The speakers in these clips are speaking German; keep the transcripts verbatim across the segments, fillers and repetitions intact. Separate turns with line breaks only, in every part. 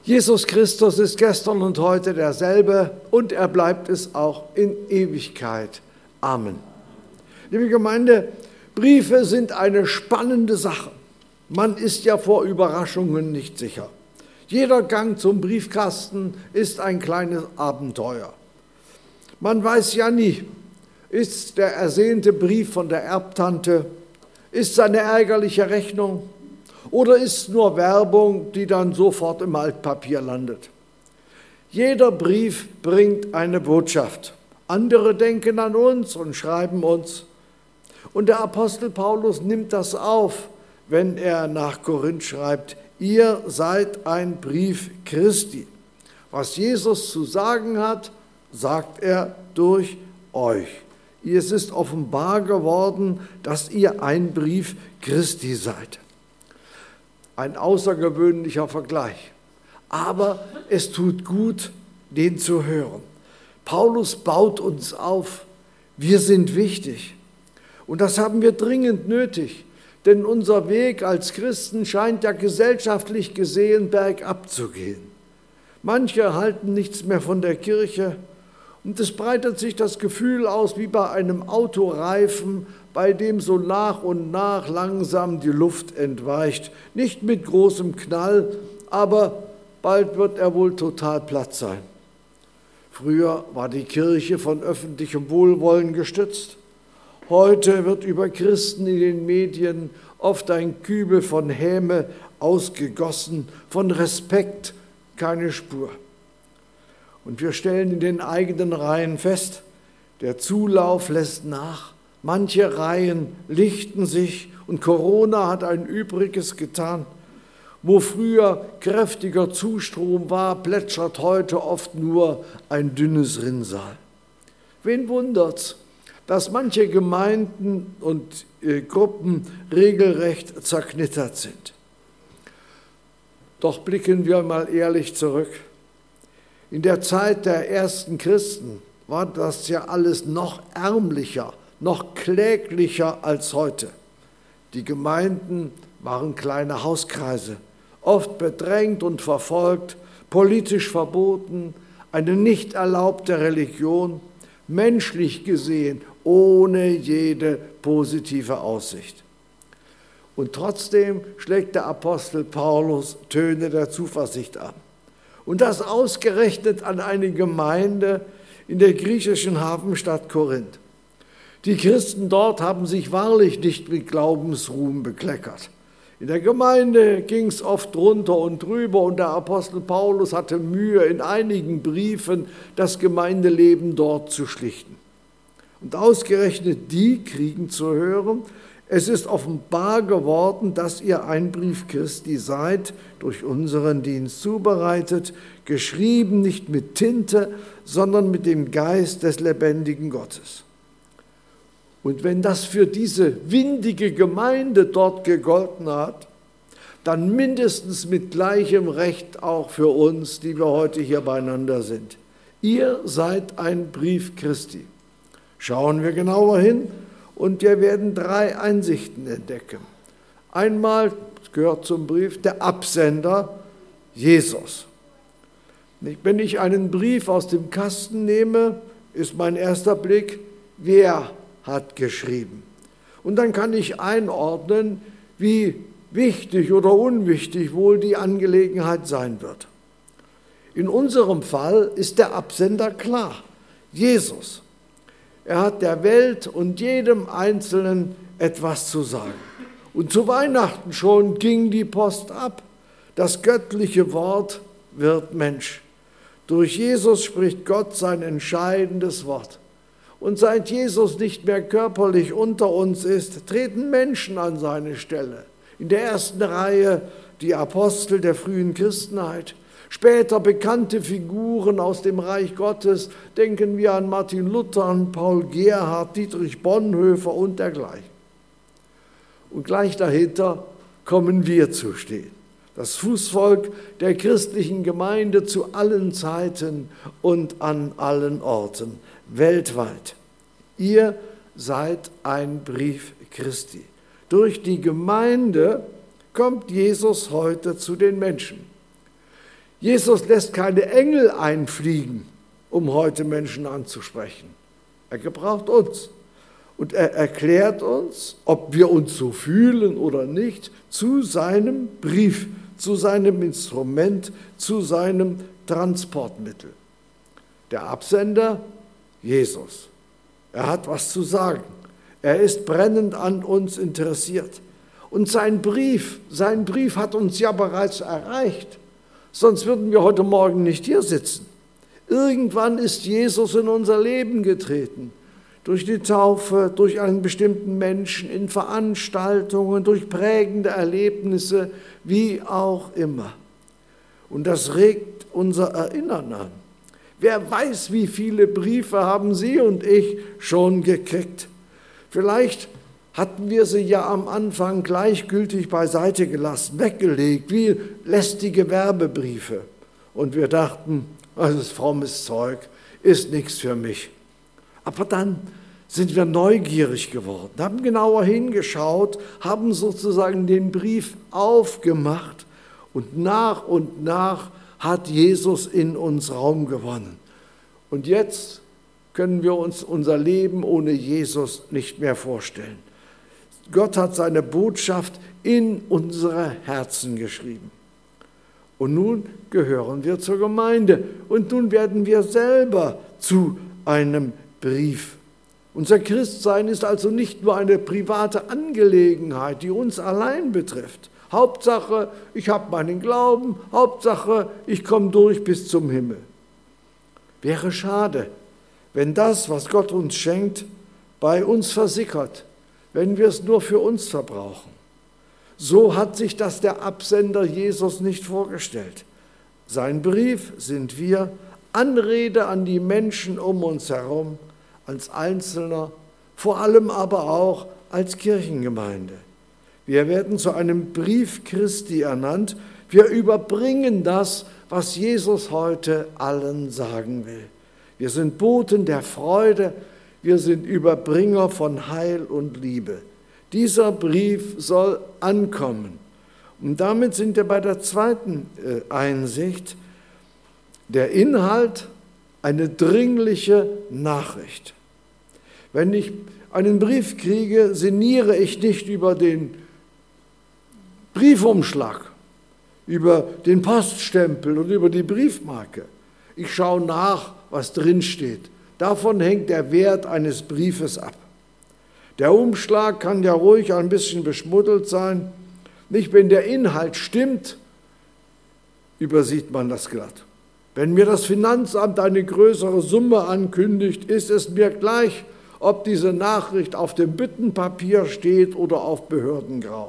Jesus Christus ist gestern und heute derselbe und er bleibt es auch in Ewigkeit. Amen. Liebe Gemeinde, Briefe sind eine spannende Sache. Man ist ja vor Überraschungen nicht sicher. Jeder Gang zum Briefkasten ist ein kleines Abenteuer. Man weiß ja nie, ist der ersehnte Brief von der Erbtante, ist seine ärgerliche Rechnung oder ist nur Werbung, die dann sofort im Altpapier landet. Jeder Brief bringt eine Botschaft. Andere denken an uns und schreiben uns. Und der Apostel Paulus nimmt das auf, wenn er nach Korinth schreibt, ihr seid ein Brief Christi. Was Jesus zu sagen hat, sagt er durch euch. Es ist offenbar geworden, dass ihr ein Brief Christi seid. Ein außergewöhnlicher Vergleich. Aber es tut gut, den zu hören. Paulus baut uns auf. Wir sind wichtig. Und das haben wir dringend nötig. Denn unser Weg als Christen scheint ja gesellschaftlich gesehen bergab zu gehen. Manche halten nichts mehr von der Kirche und es breitet sich das Gefühl aus wie bei einem Autoreifen, bei dem so nach und nach langsam die Luft entweicht. Nicht mit großem Knall, aber bald wird er wohl total platt sein. Früher war die Kirche von öffentlichem Wohlwollen gestützt. Heute wird über Christen in den Medien oft ein Kübel von Häme ausgegossen, von Respekt keine Spur. Und wir stellen in den eigenen Reihen fest, der Zulauf lässt nach, manche Reihen lichten sich und Corona hat ein Übriges getan. Wo früher kräftiger Zustrom war, plätschert heute oft nur ein dünnes Rinnsal. Wen wundert's, dass manche Gemeinden und äh, Gruppen regelrecht zerknittert sind. Doch blicken wir mal ehrlich zurück. In der Zeit der ersten Christen war das ja alles noch ärmlicher, noch kläglicher als heute. Die Gemeinden waren kleine Hauskreise, oft bedrängt und verfolgt, politisch verboten, eine nicht erlaubte Religion, menschlich gesehen ohne jede positive Aussicht. Und trotzdem schlägt der Apostel Paulus Töne der Zuversicht an. Und das ausgerechnet an eine Gemeinde in der griechischen Hafenstadt Korinth. Die Christen dort haben sich wahrlich nicht mit Glaubensruhm bekleckert. In der Gemeinde ging es oft drunter und drüber und der Apostel Paulus hatte Mühe, in einigen Briefen das Gemeindeleben dort zu schlichten. Und ausgerechnet die kriegen zu hören, es ist offenbar geworden, dass ihr ein Brief Christi seid, durch unseren Dienst zubereitet, geschrieben nicht mit Tinte, sondern mit dem Geist des lebendigen Gottes. Und wenn das für diese windige Gemeinde dort gegolten hat, dann mindestens mit gleichem Recht auch für uns, die wir heute hier beieinander sind. Ihr seid ein Brief Christi. Schauen wir genauer hin und wir werden drei Einsichten entdecken. Einmal, das gehört zum Brief, der Absender, Jesus. Wenn ich einen Brief aus dem Kasten nehme, ist mein erster Blick, wer hat geschrieben. Und dann kann ich einordnen, wie wichtig oder unwichtig wohl die Angelegenheit sein wird. In unserem Fall ist der Absender klar, Jesus. Er hat der Welt und jedem Einzelnen etwas zu sagen. Und zu Weihnachten schon ging die Post ab. Das göttliche Wort wird Mensch. Durch Jesus spricht Gott sein entscheidendes Wort. Und seit Jesus nicht mehr körperlich unter uns ist, treten Menschen an seine Stelle. In der ersten Reihe die Apostel der frühen Christenheit, später bekannte Figuren aus dem Reich Gottes, denken wir an Martin Luther, an Paul Gerhardt, Dietrich Bonhoeffer und dergleichen. Und gleich dahinter kommen wir zu stehen. Das Fußvolk der christlichen Gemeinde zu allen Zeiten und an allen Orten, weltweit. Ihr seid ein Brief Christi. Durch die Gemeinde kommt Jesus heute zu den Menschen. Jesus lässt keine Engel einfliegen, um heute Menschen anzusprechen. Er gebraucht uns. Und er erklärt uns, ob wir uns so fühlen oder nicht, zu seinem Brief, zu seinem Instrument, zu seinem Transportmittel. Der Absender, Jesus. Er hat was zu sagen. Er ist brennend an uns interessiert. Und sein Brief, sein Brief hat uns ja bereits erreicht. Sonst würden wir heute Morgen nicht hier sitzen. Irgendwann ist Jesus in unser Leben getreten. Durch die Taufe, durch einen bestimmten Menschen, in Veranstaltungen, durch prägende Erlebnisse, wie auch immer. Und das regt unser Erinnern an. Wer weiß, wie viele Briefe haben Sie und ich schon gekriegt. Vielleicht hatten wir sie ja am Anfang gleichgültig beiseite gelassen, weggelegt, wie lästige Werbebriefe. Und wir dachten, das ist frommes Zeug, ist nichts für mich. Aber dann sind wir neugierig geworden, haben genauer hingeschaut, haben sozusagen den Brief aufgemacht und nach und nach hat Jesus in uns Raum gewonnen. Und jetzt können wir uns unser Leben ohne Jesus nicht mehr vorstellen. Gott hat seine Botschaft in unsere Herzen geschrieben. Und nun gehören wir zur Gemeinde und nun werden wir selber zu einem Brief. Unser Christsein ist also nicht nur eine private Angelegenheit, die uns allein betrifft. Hauptsache, ich habe meinen Glauben, Hauptsache, ich komme durch bis zum Himmel. Wäre schade, wenn das, was Gott uns schenkt, bei uns versickert, wenn wir es nur für uns verbrauchen. So hat sich das der Absender Jesus nicht vorgestellt. Sein Brief sind wir, Anrede an die Menschen um uns herum, als Einzelner, vor allem aber auch als Kirchengemeinde. Wir werden zu einem Brief Christi ernannt. Wir überbringen das, was Jesus heute allen sagen will. Wir sind Boten der Freude, wir sind Überbringer von Heil und Liebe. Dieser Brief soll ankommen. Und damit sind wir bei der zweiten Einsicht. Der Inhalt, eine dringliche Nachricht. Wenn ich einen Brief kriege, sinniere ich nicht über den Briefumschlag, über den Poststempel und über die Briefmarke. Ich schaue nach, was drin steht. Davon hängt der Wert eines Briefes ab. Der Umschlag kann ja ruhig ein bisschen beschmuddelt sein. Nicht, wenn der Inhalt stimmt, übersieht man das glatt. Wenn mir das Finanzamt eine größere Summe ankündigt, ist es mir gleich, ob diese Nachricht auf dem Büttenpapier steht oder auf Behördengrau.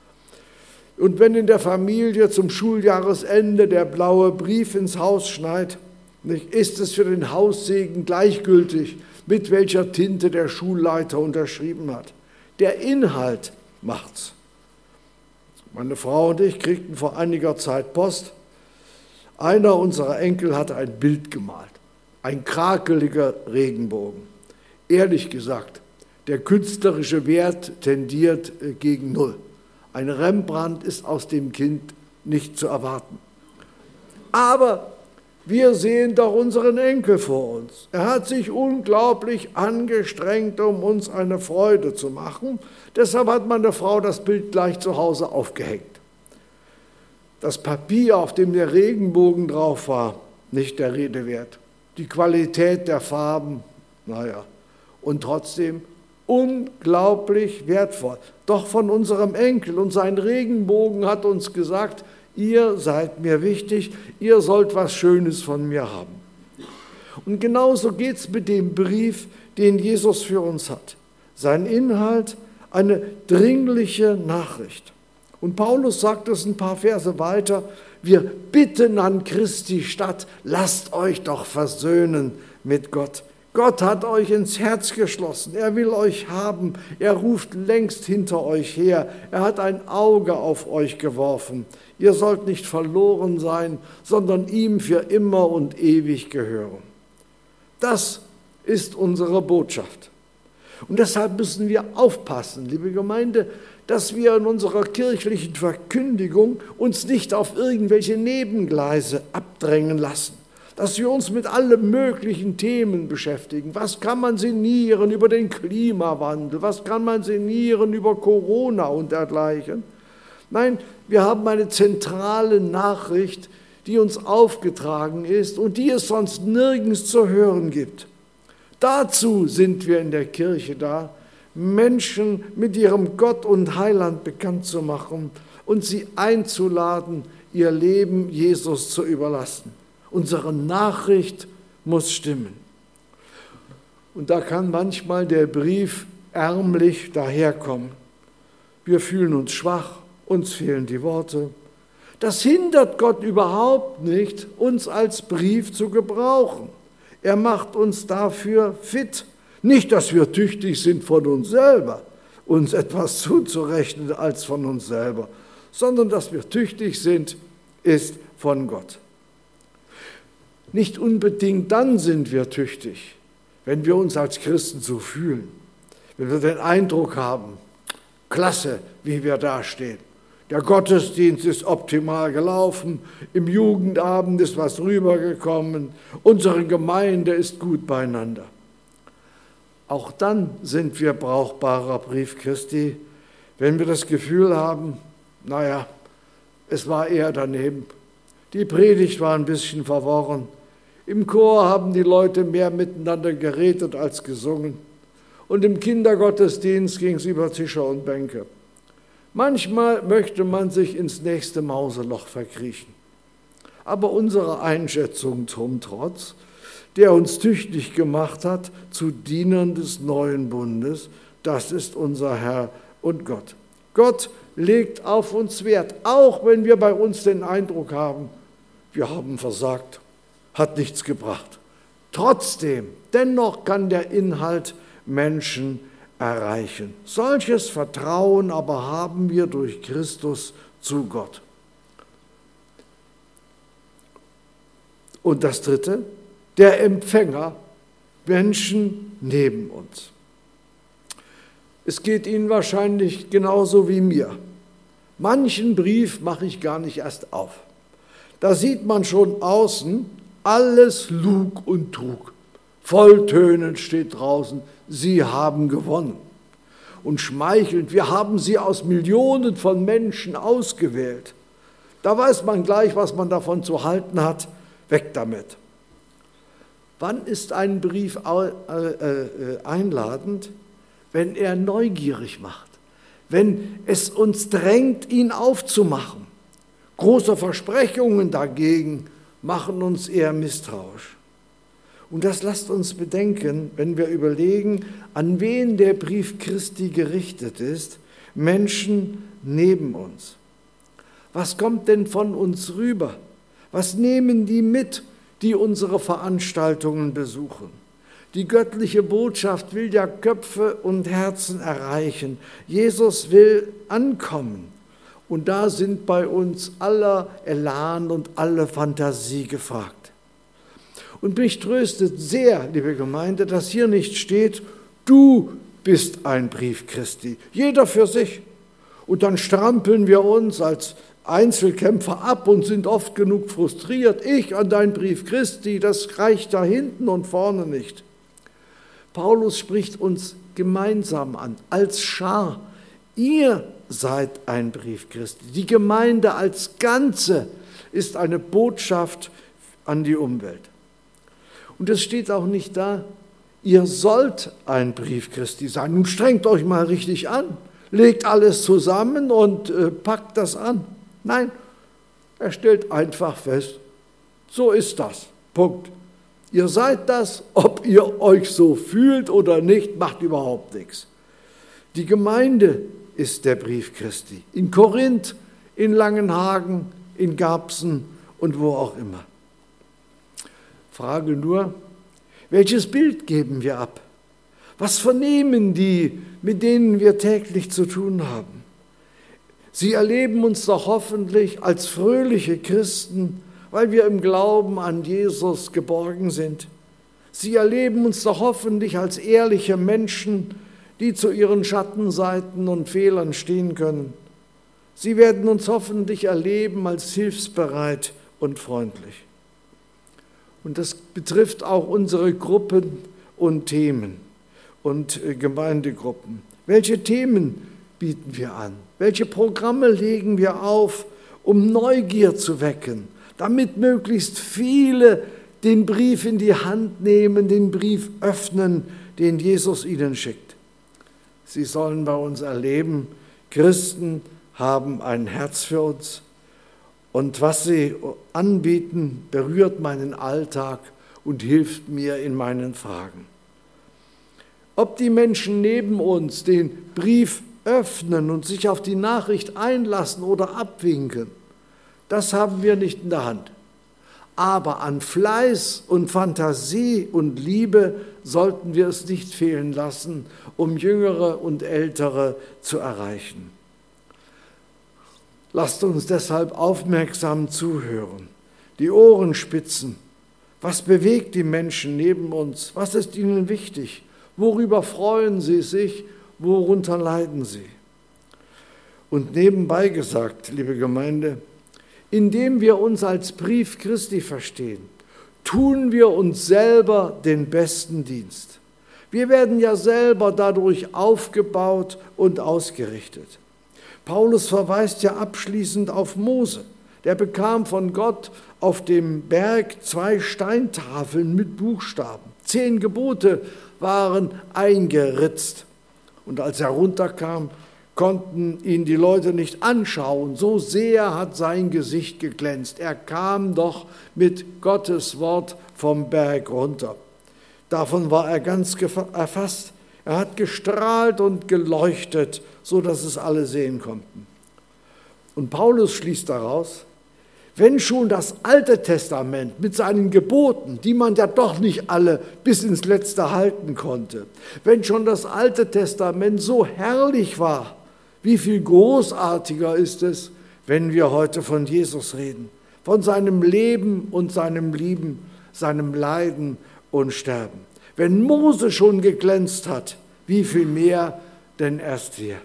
Und wenn in der Familie zum Schuljahresende der blaue Brief ins Haus schneit, ist es für den Haussegen gleichgültig, mit welcher Tinte der Schulleiter unterschrieben hat. Der Inhalt macht's. Meine Frau und ich kriegten vor einiger Zeit Post. Einer unserer Enkel hatte ein Bild gemalt, ein krakeliger Regenbogen. Ehrlich gesagt, der künstlerische Wert tendiert gegen Null. Ein Rembrandt ist aus dem Kind nicht zu erwarten. Aber wir sehen doch unseren Enkel vor uns. Er hat sich unglaublich angestrengt, um uns eine Freude zu machen. Deshalb hat meine Frau das Bild gleich zu Hause aufgehängt. Das Papier, auf dem der Regenbogen drauf war, nicht der Rede wert. Die Qualität der Farben, naja, und trotzdem unglaublich wertvoll. Doch von unserem Enkel und sein Regenbogen hat uns gesagt, ihr seid mir wichtig, ihr sollt was Schönes von mir haben. Und genauso geht es mit dem Brief, den Jesus für uns hat. Sein Inhalt, eine dringliche Nachricht. Und Paulus sagt es ein paar Verse weiter, wir bitten an Christi statt, lasst euch doch versöhnen mit Gott. Gott hat euch ins Herz geschlossen, er will euch haben, er ruft längst hinter euch her, er hat ein Auge auf euch geworfen. Ihr sollt nicht verloren sein, sondern ihm für immer und ewig gehören. Das ist unsere Botschaft. Und deshalb müssen wir aufpassen, liebe Gemeinde, dass wir in unserer kirchlichen Verkündigung uns nicht auf irgendwelche Nebengleise abdrängen lassen, dass wir uns mit allen möglichen Themen beschäftigen. Was kann man sinnieren über den Klimawandel? Was kann man sinnieren über Corona und dergleichen? Nein, wir haben eine zentrale Nachricht, die uns aufgetragen ist und die es sonst nirgends zu hören gibt. Dazu sind wir in der Kirche da, Menschen mit ihrem Gott und Heiland bekannt zu machen und sie einzuladen, ihr Leben Jesus zu überlassen. Unsere Nachricht muss stimmen. Und da kann manchmal der Brief ärmlich daherkommen. Wir fühlen uns schwach, uns fehlen die Worte. Das hindert Gott überhaupt nicht, uns als Brief zu gebrauchen. Er macht uns dafür fit. Nicht, dass wir tüchtig sind von uns selber, uns etwas zuzurechnen als von uns selber, sondern dass wir tüchtig sind, ist von Gott. Nicht unbedingt dann sind wir tüchtig, wenn wir uns als Christen so fühlen, wenn wir den Eindruck haben, klasse, wie wir dastehen. Der Gottesdienst ist optimal gelaufen, im Jugendabend ist was rübergekommen, unsere Gemeinde ist gut beieinander. Auch dann sind wir brauchbarer Brief Christi, wenn wir das Gefühl haben, naja, es war eher daneben. Die Predigt war ein bisschen verworren. Im Chor haben die Leute mehr miteinander geredet als gesungen. Und im Kindergottesdienst ging es über Tische und Bänke. Manchmal möchte man sich ins nächste Mauseloch verkriechen. Aber unsere Einschätzung zum Trotz, der uns tüchtig gemacht hat zu Dienern des neuen Bundes, das ist unser Herr und Gott. Gott legt auf uns Wert, auch wenn wir bei uns den Eindruck haben, wir haben versagt, hat nichts gebracht. Trotzdem, dennoch kann der Inhalt Menschen erreichen. Solches Vertrauen aber haben wir durch Christus zu Gott. Und das Dritte, der Empfänger, Menschen neben uns. Es geht Ihnen wahrscheinlich genauso wie mir. Manchen Brief mache ich gar nicht erst auf. Da sieht man schon außen alles Lug und Trug. Volltönend steht draußen, Sie haben gewonnen. Und schmeichelnd, wir haben Sie aus Millionen von Menschen ausgewählt. Da weiß man gleich, was man davon zu halten hat. Weg damit. Wann ist ein Brief einladend? Wenn er neugierig macht, wenn es uns drängt, ihn aufzumachen. Große Versprechungen dagegen machen uns eher misstrauisch. Und das lasst uns bedenken, wenn wir überlegen, an wen der Brief Christi gerichtet ist, Menschen neben uns. Was kommt denn von uns rüber? Was nehmen die mit, die unsere Veranstaltungen besuchen? Die göttliche Botschaft will ja Köpfe und Herzen erreichen. Jesus will ankommen. Und da sind bei uns aller Elan und alle Fantasie gefragt. Und mich tröstet sehr, liebe Gemeinde, dass hier nicht steht, du bist ein Brief Christi, jeder für sich. Und dann strampeln wir uns als Einzelkämpfer ab und sind oft genug frustriert. Ich an dein Brief Christi, das reicht da hinten und vorne nicht. Paulus spricht uns gemeinsam an, als Schar. Ihr seid ein Brief Christi. Die Gemeinde als Ganze ist eine Botschaft an die Umwelt. Und es steht auch nicht da, ihr sollt ein Brief Christi sein. Nun strengt euch mal richtig an, legt alles zusammen und äh, packt das an. Nein, er stellt einfach fest, so ist das. Punkt. Ihr seid das, ob ihr euch so fühlt oder nicht, macht überhaupt nichts. Die Gemeinde ist der Brief Christi. In Korinth, in Langenhagen, in Garbsen und wo auch immer. Frage nur, welches Bild geben wir ab? Was vernehmen die, mit denen wir täglich zu tun haben? Sie erleben uns doch hoffentlich als fröhliche Christen, weil wir im Glauben an Jesus geborgen sind. Sie erleben uns doch hoffentlich als ehrliche Menschen, die die zu ihren Schattenseiten und Fehlern stehen können. Sie werden uns hoffentlich erleben als hilfsbereit und freundlich. Und das betrifft auch unsere Gruppen und Themen und Gemeindegruppen. Welche Themen bieten wir an? Welche Programme legen wir auf, um Neugier zu wecken, damit möglichst viele den Brief in die Hand nehmen, den Brief öffnen, den Jesus ihnen schickt? Sie sollen bei uns erleben, Christen haben ein Herz für uns und was sie anbieten, berührt meinen Alltag und hilft mir in meinen Fragen. Ob die Menschen neben uns den Brief öffnen und sich auf die Nachricht einlassen oder abwinken, das haben wir nicht in der Hand. Aber an Fleiß und Fantasie und Liebe sollten wir es nicht fehlen lassen, um Jüngere und Ältere zu erreichen. Lasst uns deshalb aufmerksam zuhören, die Ohren spitzen. Was bewegt die Menschen neben uns? Was ist ihnen wichtig? Worüber freuen sie sich? Worunter leiden sie? Und nebenbei gesagt, liebe Gemeinde, indem wir uns als Brief Christi verstehen, tun wir uns selber den besten Dienst. Wir werden ja selber dadurch aufgebaut und ausgerichtet. Paulus verweist ja abschließend auf Mose. Der bekam von Gott auf dem Berg zwei Steintafeln mit Buchstaben. Zehn Gebote waren eingeritzt. Und als er runterkam, konnten ihn die Leute nicht anschauen. So sehr hat sein Gesicht geglänzt. Er kam doch mit Gottes Wort vom Berg runter. Davon war er ganz erfasst. Er hat gestrahlt und geleuchtet, so dass es alle sehen konnten. Und Paulus schließt daraus, wenn schon das Alte Testament mit seinen Geboten, die man ja doch nicht alle bis ins Letzte halten konnte, wenn schon das Alte Testament so herrlich war, wie viel großartiger ist es, wenn wir heute von Jesus reden, von seinem Leben und seinem Lieben, seinem Leiden und Sterben. Wenn Mose schon geglänzt hat, wie viel mehr denn erst wir.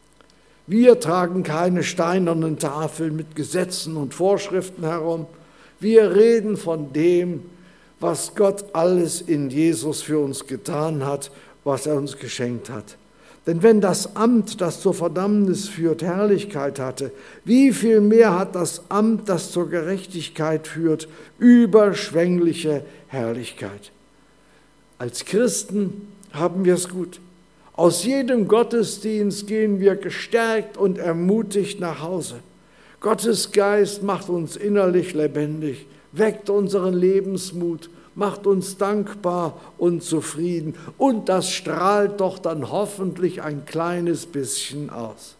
Wir tragen keine steinernen Tafeln mit Gesetzen und Vorschriften herum. Wir reden von dem, was Gott alles in Jesus für uns getan hat, was er uns geschenkt hat. Denn wenn das Amt, das zur Verdammnis führt, Herrlichkeit hatte, wie viel mehr hat das Amt, das zur Gerechtigkeit führt, überschwängliche Herrlichkeit. Als Christen haben wir es gut. Aus jedem Gottesdienst gehen wir gestärkt und ermutigt nach Hause. Gottes Geist macht uns innerlich lebendig, weckt unseren Lebensmut, macht uns dankbar und zufrieden. Und das strahlt doch dann hoffentlich ein kleines bisschen aus.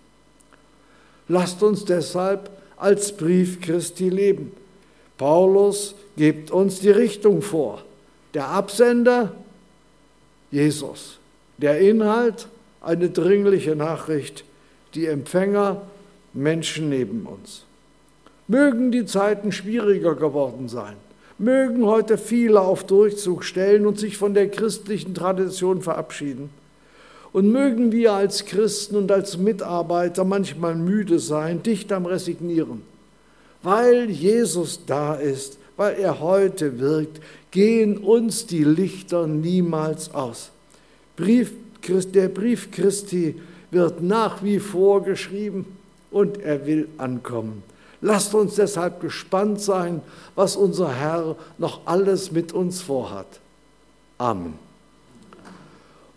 Lasst uns deshalb als Brief Christi leben. Paulus gibt uns die Richtung vor. Der Absender, Jesus. Der Inhalt, eine dringliche Nachricht, die Empfänger, Menschen neben uns. Mögen die Zeiten schwieriger geworden sein, mögen heute viele auf Durchzug stellen und sich von der christlichen Tradition verabschieden. Und mögen wir als Christen und als Mitarbeiter manchmal müde sein, dicht am Resignieren. Weil Jesus da ist, weil er heute wirkt, gehen uns die Lichter niemals aus. Brief, der Brief Christi wird nach wie vor geschrieben und er will ankommen. Lasst uns deshalb gespannt sein, was unser Herr noch alles mit uns vorhat. Amen.